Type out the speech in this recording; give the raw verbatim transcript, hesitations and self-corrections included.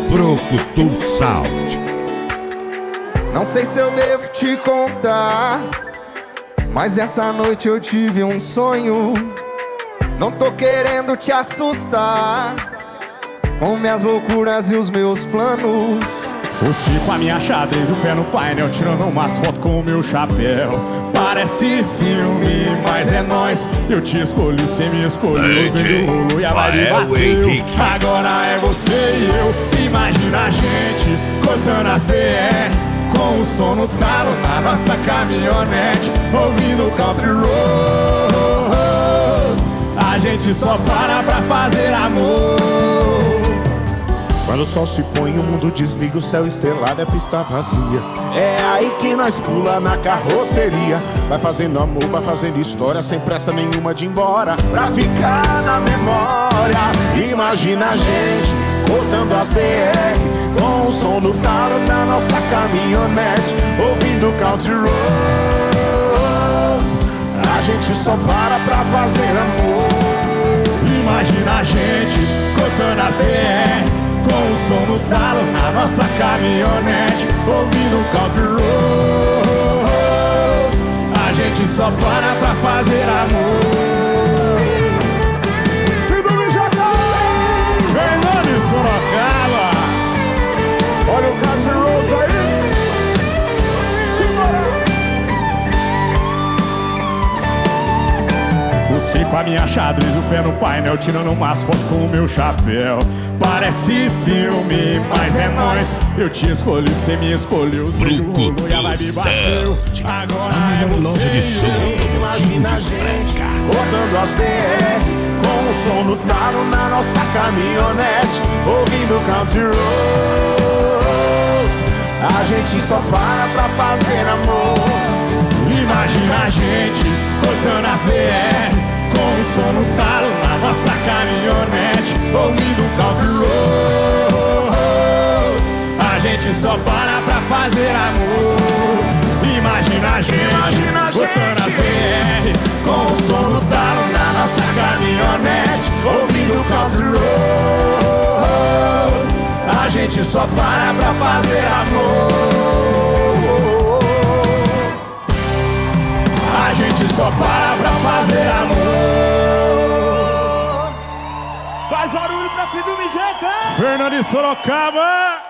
Brucutu Sound. Não sei se eu devo te contar, mas essa noite eu tive um sonho. Não tô querendo te assustar com minhas loucuras e os meus planos. O Chico, a minha xadrez, o pé no painel, tirando umas fotos com o meu chapéu. Parece filme, mas é nóis. Eu te escolhi, cê me escolheu. Veio o rolo e a vibe bateu. Agora é você e eu. Imagina a gente cortando as B R com o som no talo na nossa caminhonete, ouvindo country roads. A gente só para pra fazer amor. Quando o sol se põe, o mundo desliga, o céu estrelado, é pista vazia. É aí que nós pula na carroceria. Vai fazendo amor, vai fazendo história, sem pressa nenhuma de ir embora, pra ficar na memória. Imagina a gente cortando as B R com o som do talo na nossa caminhonete, ouvindo country roads. A gente só para pra fazer amor. Imagina a gente cortando as B R com o som no talo na nossa caminhonete, ouvindo country roads. A gente só para pra fazer amor. Fernando de Sorocaba, Olha o country roads aí. o Cico, a minha xadrez, o pé no painel, tirando umas fotos com o meu chapéu. Parece filme, mas é nóis. Eu te escolhi, cê me escolheu. Os beijos rolou e a vibe bateu. Agora A melhor é loja de som automotivo de Franca. Botando as B R com o som no talo na nossa caminhonete, ouvindo country roads. A gente só para pra fazer amor. Imagina a gente cortando as B R com o som no talo na nossa caminhonete, ouvindo country roads. A gente só para pra fazer amor. Imagina a gente Imagina a cortando gente. as B R com o som no talo na nossa caminhonete, ouvindo country roads. A gente só para pra fazer amor. A gente só para pra fazer amor. Faz barulho pra Fido Mijeta! Fernando de Sorocaba.